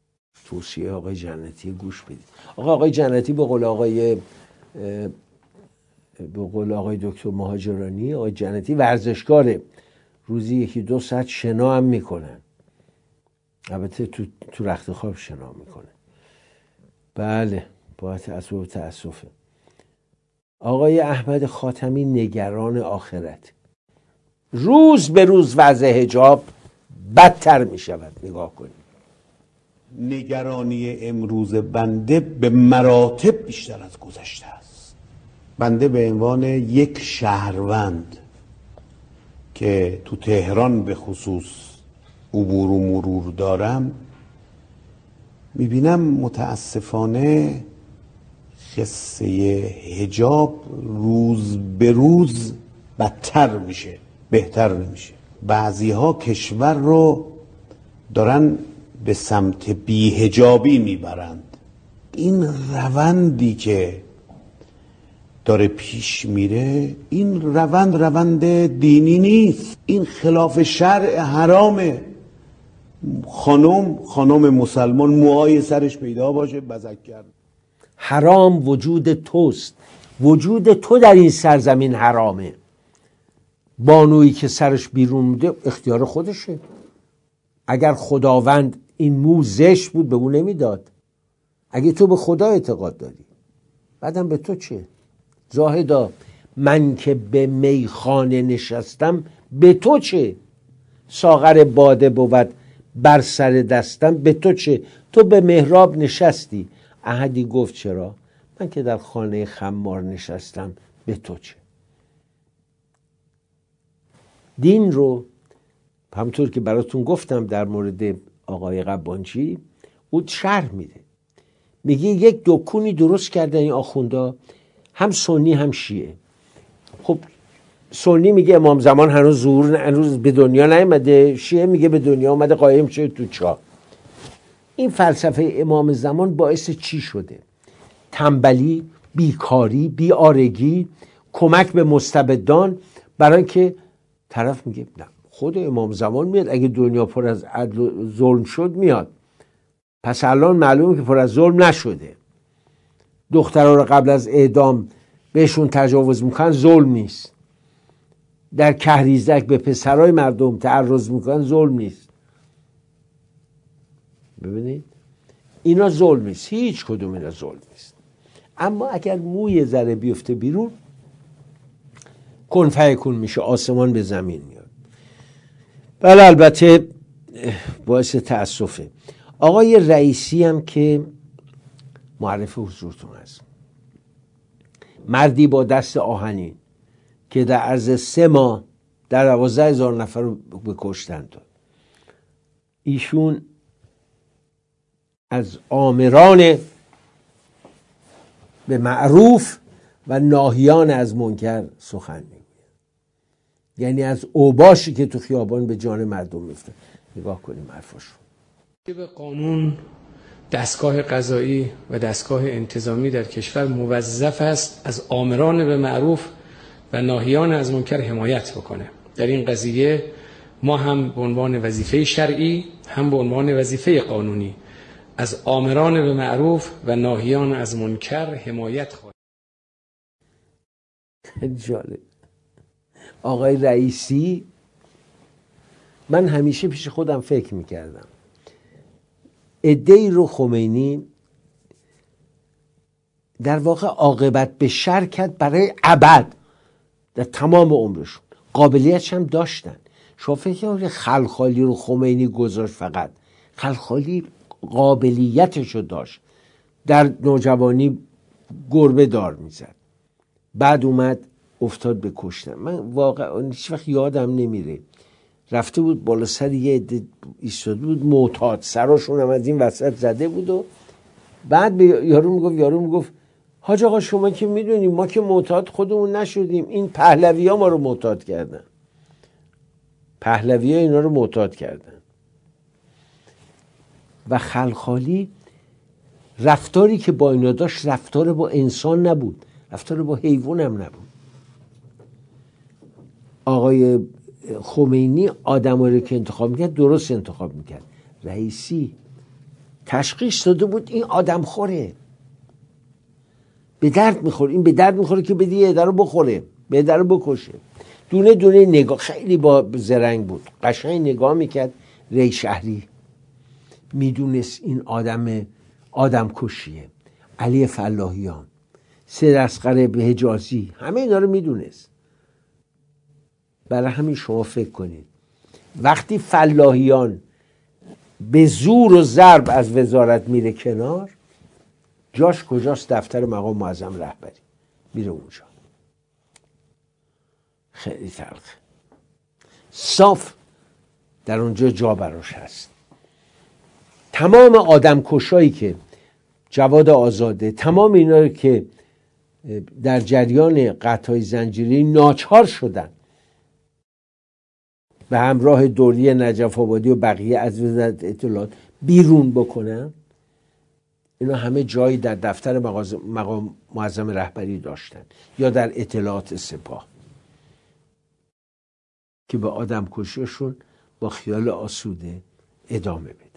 توصیه آقای جنتی گوش بدید. آقای جنتی به قول آقای به قول آقای دکتر مهاجرانی، آقای جنتی ورزشکاره، روزی 1-2 ساعت شنا هم میکنن، البته تو رخت خواب شنا میکنه. بله با تأسفه. آقای احمد خاتمی نگران آخرت، روز به روز وضع حجاب بدتر میشود. نگاه کنید،
نگرانی امروز بنده به مراتب بیشتر از گذشته است. بنده به عنوان یک شهروند که تو تهران به خصوص عبور و مرور دارم، میبینم متاسفانه قصه حجاب روز به روز بدتر میشه، بهتر نمیشه. بعضی ها کشور رو دارن به سمت بی‌حجابی میبرند. این روندی که داره پیش میره، این روند دینی نیست، این خلاف شرع حرامه. خانم مسلمان موهای سرش پیدا باشه بزک کرد.
حرام وجود توست، وجود تو در این سرزمین حرامه. بانویی که سرش بیرون میده اختیار خودشه. اگر خداوند این مو زشت بود به اون نمیداد. اگه تو به خدا اعتقاد داری، بعدم به تو چه؟ زاهدا من که به میخانه نشستم به تو چه؟ ساغر باده بود بر سر دستم به تو چه؟ تو به محراب نشستی. احدی گفت چرا؟ من که در خانه خمار نشستم به تو چه؟ دین رو همطور که براتون گفتم در مورد آقای قبانچی، او شرح میده، میگه یک دکونی درست کردن این آخوندا، هم سنی هم شیعه. خب سنی میگه امام زمان هنوز به دنیا نیامده، شیعه میگه به دنیا اومده قایم شده تو چاه. این فلسفه امام زمان باعث چی شده؟ تنبلی، بیکاری، بیارگی، کمک به مستبدان. برای که طرف میگه نه خود امام زمان میاد، اگه دنیا پر از عدل و ظلم شد میاد، پس الان معلومه که پر از ظلم نشده. دخترها رو قبل از اعدام بهشون تجاوز میکنن، ظلم نیست. در کهریزک به پسرای مردم تعرض میکنن، ظلم نیست. ببینید اینا ظلم نیست، هیچ کدوم اینا ظلم نیست. اما اگر موی ذره بیفته بیرون، کن فیکون میشه، آسمان به زمین میاد. بله البته باعث تأسفه. آقای رئیسی هم که معرف حضورتون هست، مردی با دست آهنین که در عرض 3 ماه در 12,000 نفر رو به کشتن داد. ایشون از آمران به معروف و ناهیان از منکر سخن میگه، یعنی از اوباشی که تو خیابان به جان مردم میفته. نگاه کنیم حرفاشو.
به قانون دستگاه قضایی و دستگاه انتظامی در کشور موظف است از آمران به معروف و ناهیان از منکر حمایت بکنه. در این قضیه ما هم به عنوان وظیفه شرعی هم به عنوان وظیفه قانونی از آمران به معروف و ناهیان از منکر حمایت خواهیم.
جالب. آقای رئیسی، من همیشه پیش خودم فکر میکردم عده‌ای رو خمینی در واقع عاقبت به شر کرد برای ابد در تمام عمرشون. قابلیتش هم داشتن. شما فکر کنید خلخالی رو خمینی گذاشت، فقط خلخالی قابلیتش رو داشت، در نوجوانی گربه دار میزد، بعد اومد افتاد به کشتن. من واقعا هیچ وقت یادم نمیره، رفته بود بالا سر یه عده ایستاده بود معتاد، سراشون هم از این وسط زده بود و بعد به یارو میگفت حاج آقا شما که میدونیم ما که معتاد خودمون نشدیم، این پهلوی ها ما رو معتاد کردن، پهلوی ها اینا رو معتاد کردن. و خلخالی رفتاری که با اینا داشت رفتار با انسان نبود، رفتار با حیوان هم نبود. آقای خمینی آدمایی رو که انتخاب میکرد درست انتخاب میکرد. رئیسی تشخیص داده بود این آدم خوره، به درد میخوره. این به درد میخوره که بدی یه رو بخوره، به رو بکشه. دونه دونه نگاه، خیلی با زرنگ بود، قشنگ نگاه میکرد. ری شهری میدونست این آدم کشیه. علی فلاحیان، سید اصغر حجازی، همه اینا رو میدونست. برای همین شما فکر کنید وقتی فلاحیان به زور و ضرب از وزارت میره کنار، جاش کجاست؟ دفتر مقام معظم رهبری. میره اونجا. خیلی تلخ، صاف در اونجا جا براش هست. تمام آدم کشایی که جواد آزاده، تمام اینا که در جریان قطع‌های زنجیری ناچار شدن به همراه دوری نجف آبادی و بقیه از وزارت اطلاعات بیرون بکنن، اینا همه جایی در دفتر مقام معظم رهبری داشتن یا در اطلاعات سپاه که به آدم کشیشون با خیال آسوده ادامه بدن.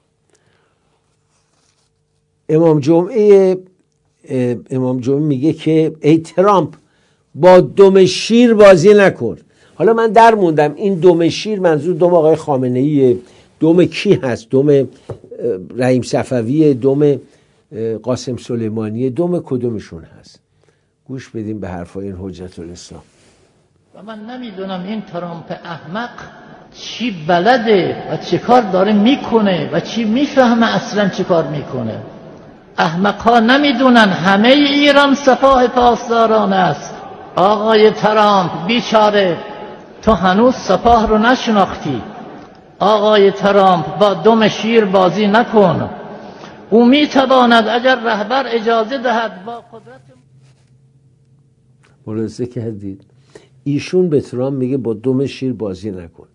امام جمعه میگه که ای ترامپ با دم شیر بازی نکن. حالا من در موندم این دم شیر منظور دم آقای خامنه‌ای، دم کی هست؟ دم رحیم صفوی، دم قاسم سلیمانی، دم کدومشون هست؟ گوش بدیم به حرفای این حجت الاسلام.
و من نمیدونم این ترامپ احمق چی بلده و چه کار داره میکنه و چی میفهمه اصلا چه کار میکنه. احمق ها نمیدونن همه ایران سپاه پاسداران است. آقای ترامپ بیچاره، تو هنوز سپاه رو نشناختی. آقای ترامپ با دم شیر بازی نکن. او میتواند اگر رهبر اجازه دهد با قدرت.
ملاحظه کردید ایشون به ترامپ میگه با دم شیر بازی نکن.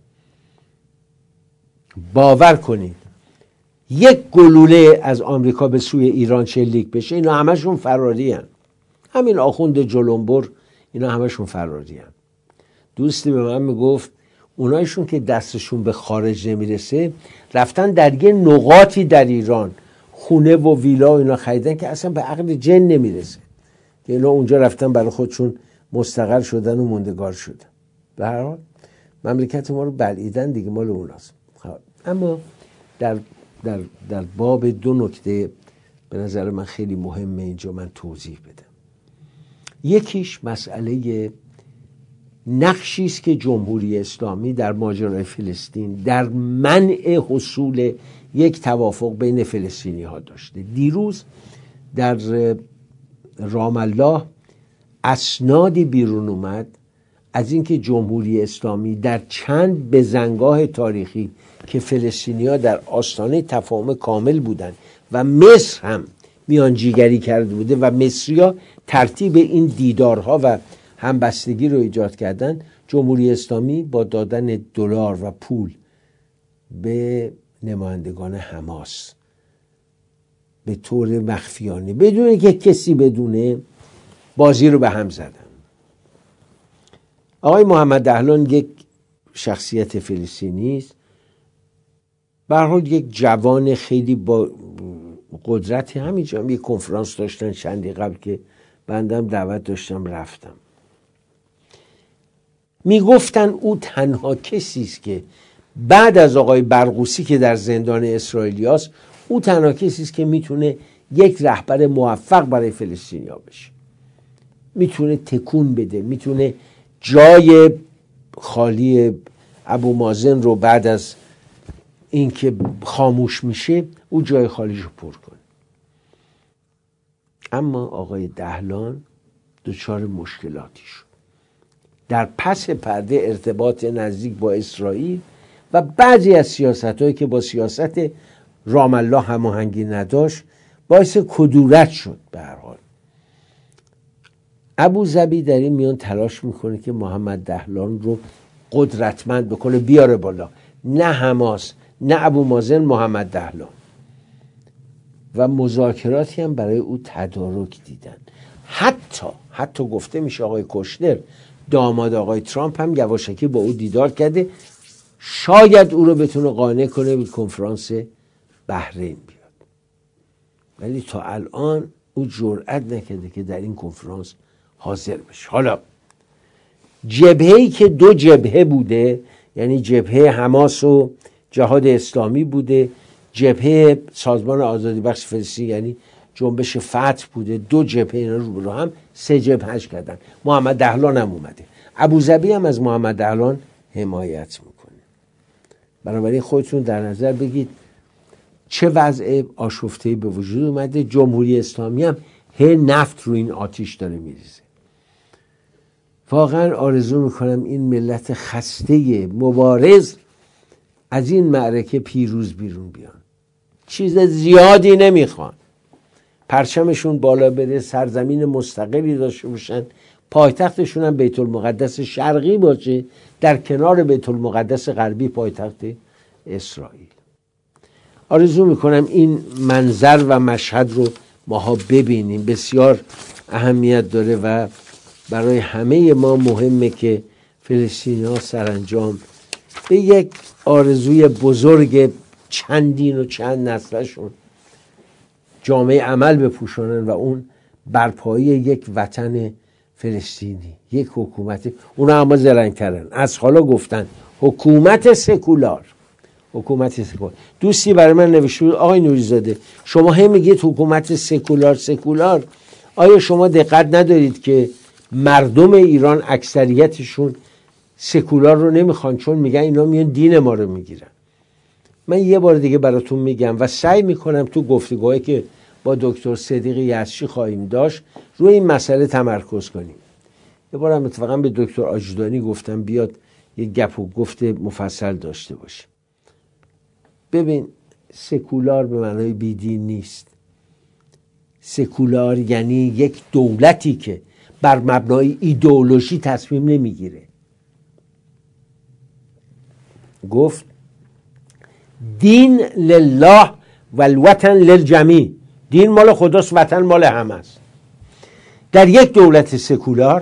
باور کنید یک گلوله از آمریکا به سوی ایران شلیک بشه اینا همشون فراری هن. همین آخوند جلنبر اینا همشون فراری هن. دوستی به من میگفت اونایشون که دستشون به خارج نمیرسه رفتن در یه نقاطی در ایران خونه و ویلا و اینا خریدن که اصلا به عقل جن نمیرسه که اینا اونجا رفتن برای خودشون مستقر شدن و موندگار شدن. به هر حال مملکت ما رو بلعیدن دیگه، مال اوناست. اما در باب دو نکته به نظر من خیلی مهمه اینجا من توضیح بدم. یکیش مسئله نقشی است که جمهوری اسلامی در ماجرای فلسطین در منع حصول یک توافق بین فلسطینی ها داشته. دیروز در رام الله اسنادی بیرون اومد از اینکه جمهوری اسلامی در چند بزنگاه تاریخی که فلسطینی‌ها در آستانه تفاهم کامل بودند و مصر هم میانجیگری کرده بوده و مصری‌ها ترتیب این دیدارها و همبستگی رو ایجاد کردن، جمهوری اسلامی با دادن دلار و پول به نمایندگان حماس به طور مخفیانه بدون اینکه کسی بدونه بازی رو به هم زدن. آقای محمد دهلان یک شخصیت فلسطینی است، به هر حال یک جوان خیلی با قدرتی. همینجا هم یک کنفرانس داشتن چندی قبل که بندم دعوت داشتم رفتم. میگفتن او تنها کسی است که بعد از آقای برغوثی که در زندان اسرائیلی است، او تنها کسی است که میتونه یک رهبر موفق برای فلسطینیا بشه، میتونه تکون بده، میتونه جای خالی ابو مازن رو بعد از اینکه خاموش میشه او جای خالیش رو پر کنه. اما آقای دهلان دچار مشکلاتی شد. در پس پرده ارتباط نزدیک با اسرائیل و بعضی از سیاست‌هایی که با سیاست رام الله هماهنگی نداشت باعث کدورت شد. به هر حال ابوظبی در این میان تلاش میکنه که محمد دهلان رو قدرتمند بکنه، بیاره بالا. نه حماس، نه ابو مازن، محمد دهلان. و مذاکراتی هم برای او تدارک دیدن. حتی گفته میشه آقای کوشنر داماد آقای ترامپ هم یواشکی با او دیدار کرده، شاید او رو بتونه قانع کنه به کنفرانس بحرین بیاد. ولی تا الان او جرئت نکرده که در این کنفرانس حاضر بشه. حالا جبهه‌ای که دو جبهه بوده، یعنی جبهه حماس و جهاد اسلامی بوده، جبهه سازمان آزادی بخش فلسطین یعنی جنبش فتح بوده، دو جبهه اینا رو هم سه جبهه‌اش کردن. محمد دهلان هم اومده، ابوظبی هم از محمد دهلان حمایت میکنه. بنابراین خودتون در نظر بگید چه وضع آشفته‌ای به وجود اومده. جمهوری اسلامی هم نفت رو این آتیش داره میریزه. واقعا آرزو میکنم این ملت خسته مبارز از این معرکه پیروز بیرون بیان. چیز زیادی نمیخوان، پرچمشون بالا بره، سرزمین مستقلی داشته باشن، پایتختشون هم بیت المقدس شرقی باشه، در کنار بیت المقدس غربی پایتخت اسرائیل. آرزو میکنم این منظر و مشهد رو ماها ببینیم، بسیار اهمیت داره و برای همه ما مهمه که فلسطینی‌ها سرانجام به یک آرزوی بزرگ چندین و چند نسلشون جامعه عمل بپوشانن و اون برپایی یک وطن فلسطینی، یک حکومت، اونا اما زرنگ‌ترن، از حالا گفتن حکومت سکولار. حکومت سکولار. دوستی برای من نوشته بود آقای نوری‌زاده شما هم میگید حکومت سکولار سکولار، آیا شما دقت ندارید که مردم ایران اکثریتشون سکولار رو نمیخوان، چون میگن اینا میان دین ما رو میگیرن. من یه بار دیگه براتون میگم و سعی میکنم تو گفتگوهایی که با دکتر صدیق یزچی خواهیم داشت روی این مسئله تمرکز کنیم. یه بارم اتفاقا به دکتر آجودانی گفتم بیاد یه گپ و گفت مفصل داشته باشه. ببین سکولار به معنای بیدین نیست. سکولار یعنی یک دولتی که بر مبنای ایدئولوژی تصمیم نمیگیره. گفت دین لله و الوطن للجمیع، دین مال خداست، وطن مال همه است. در یک دولت سکولار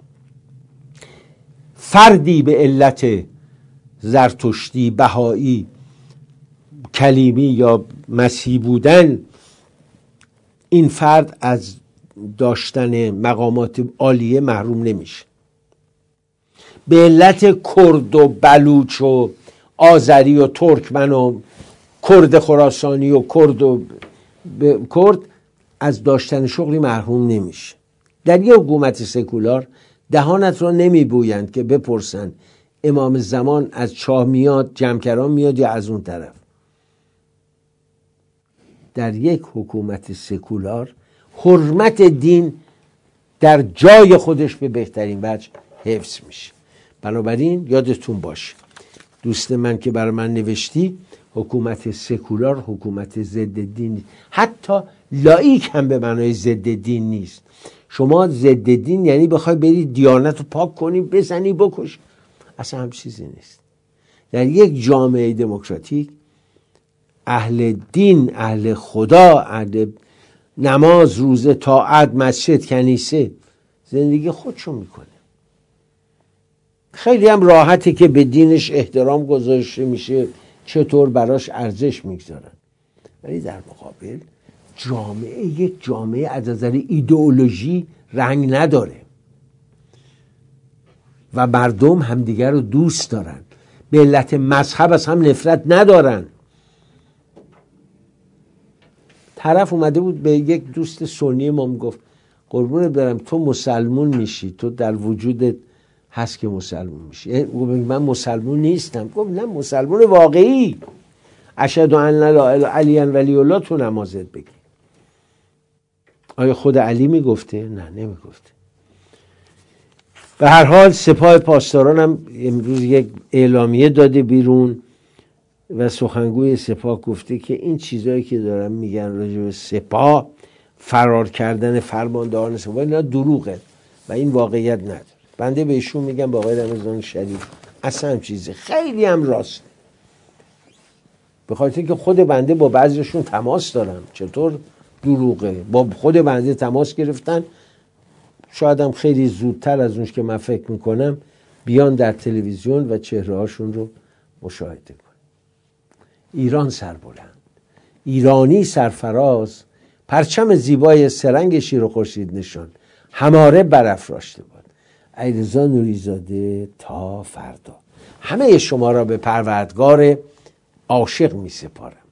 فردی به علت زرتشتی، بهایی، کلیمی یا مسیحی بودن این فرد از داشتن مقامات عالیه محروم نمیشه. به علت کرد و بلوچ و آذری و ترکمن و کرد خراسانی و کرد از داشتن شغلی محروم نمیشه. در یک حکومت سکولار دهانت را نمیبویند که بپرسن امام زمان از چاه میاد، جمکران میاد یا از اون طرف. در یک حکومت سکولار حرمت دین در جای خودش به بهترین وجه حفظ میشه. بنابراین یادتون باشه دوست من که برای من نوشتی، حکومت سکولار حکومت ضد دین، حتی لاییک هم به معنای ضد دین نیست. شما ضد دین یعنی بخوای بری دیانت رو پاک کنی، بزنی، بکش، اصلا هم چیزی نیست. در یک جامعه دموکراتیک اهل دین، اهل خدا، اهل نماز، روزه، طاعت، مسجد، کنیسه زندگی خودشو میکنه. خیلی هم راحته که به دینش احترام گذاشته میشه، چطور براش ارزش میگذارن. ولی در مقابل جامعه یک جامعه از نظر ایدئولوژی رنگ نداره و مردم همدیگر رو دوست دارن، به علت مذهب از هم نفرت ندارن. طرف اومده بود به یک دوست سنی ما میگفت قربونت برم تو مسلمون میشی، تو در وجودت هست که مسلمون میشی. من مسلمون نیستم. گفت نه، مسلمون واقعی. اشهد ان لا اله الا علی ولی الله تو نمازت بگی. آیا خود علی میگفته؟ نه، نمیگفته. به هر حال سپاه پاسداران هم امروز یک اعلامیه داده بیرون و سخنگوی سپاه گفته که این چیزایی که دارن میگن راجع به سپاه، فرار کردن فرماندهان سپاه، اینا دروغه و این واقعیت نداره. بنده بهشون میگم با آقای رمضان شریف اصلا هم چیزی خیلی هم راست، به خاطر که خود بنده با بعضیشون تماس دارم. چطور دروغه؟ با خود بنده تماس گرفتن، شاید هم خیلی زودتر از اونش که من فکر میکنم بیان در تلویزیون و چهره هاشون رو مشاهده کن. ایران سربلند، ایرانی سرفراز، پرچم زیبای سرنگ شیر و خورشید نشان هماره برافراشته باد. علیرضا نوریزاده تا فردا. همه شما را به پروردگار عاشق می سپارم.